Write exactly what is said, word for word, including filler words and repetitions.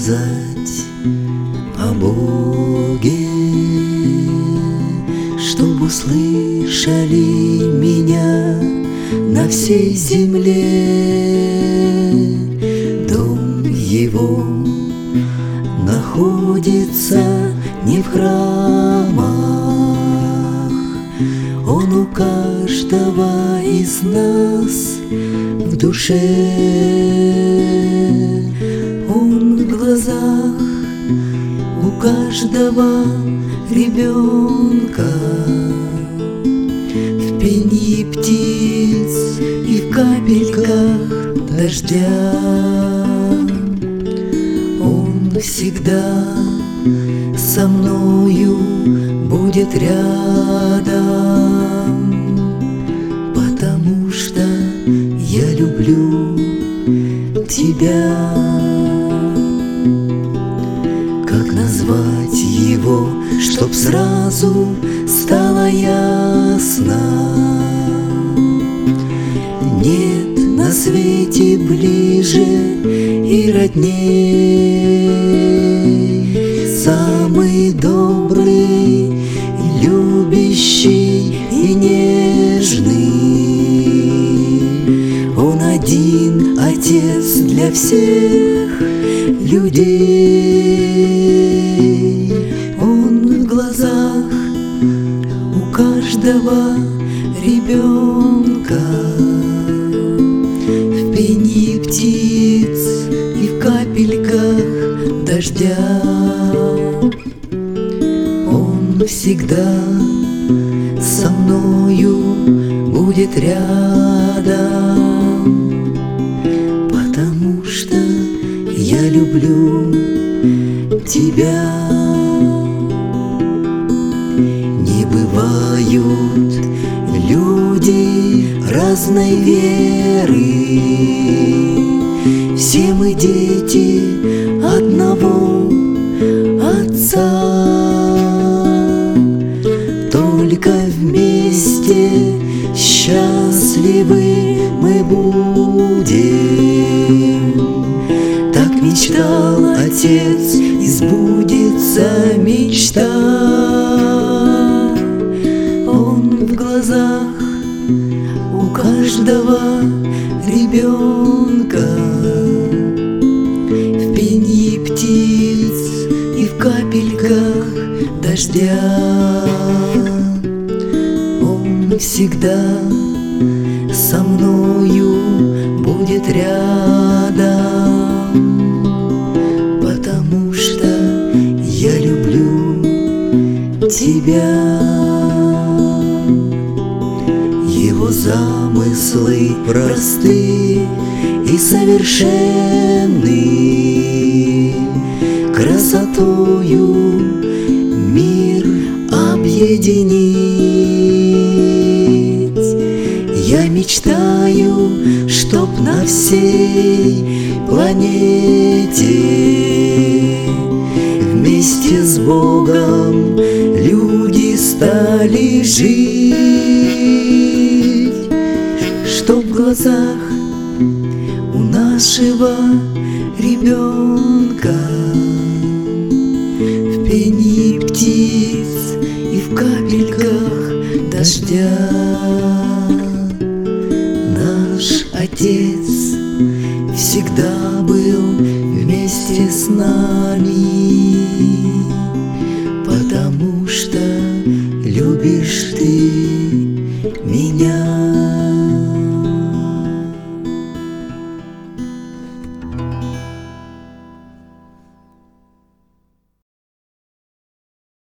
сказать о Боге, чтоб услышали меня на всей земле. Дом Его находится не в храмах, Он у каждого из нас в душе. Он в глазах у каждого ребенка, в пении птиц и в капельках дождя. Он всегда со мною будет рядом, потому что я люблю тебя. Как назвать его, чтоб сразу стало ясно? Нет на свете ближе и родней, самый добрый, любящий и нежный. Он один Отец для всех людей. Он в глазах у каждого ребенка, в пении птиц и в капельках дождя. Он всегда со мною будет рядом, потому что я люблю тебя. Не бывают люди разной веры, все мы дети одного Отца. Только вместе счастливы мы будем. Так мечтал Отец, и сбудется мечта. Он в глазах у каждого ребенка, в пении птиц и в капельках дождя. Он всегда со мною будет рядом, потому что я люблю тебя. Его замыслы просты и совершенны, красотою мир объединить. Я мечтаю, чтоб на всей планете вместе с Богом люди стали жить, чтоб в глазах у нашего ребенка, в пении птиц и в капельках дождя, наш Отец всегда был вместе с нами, потому что любишь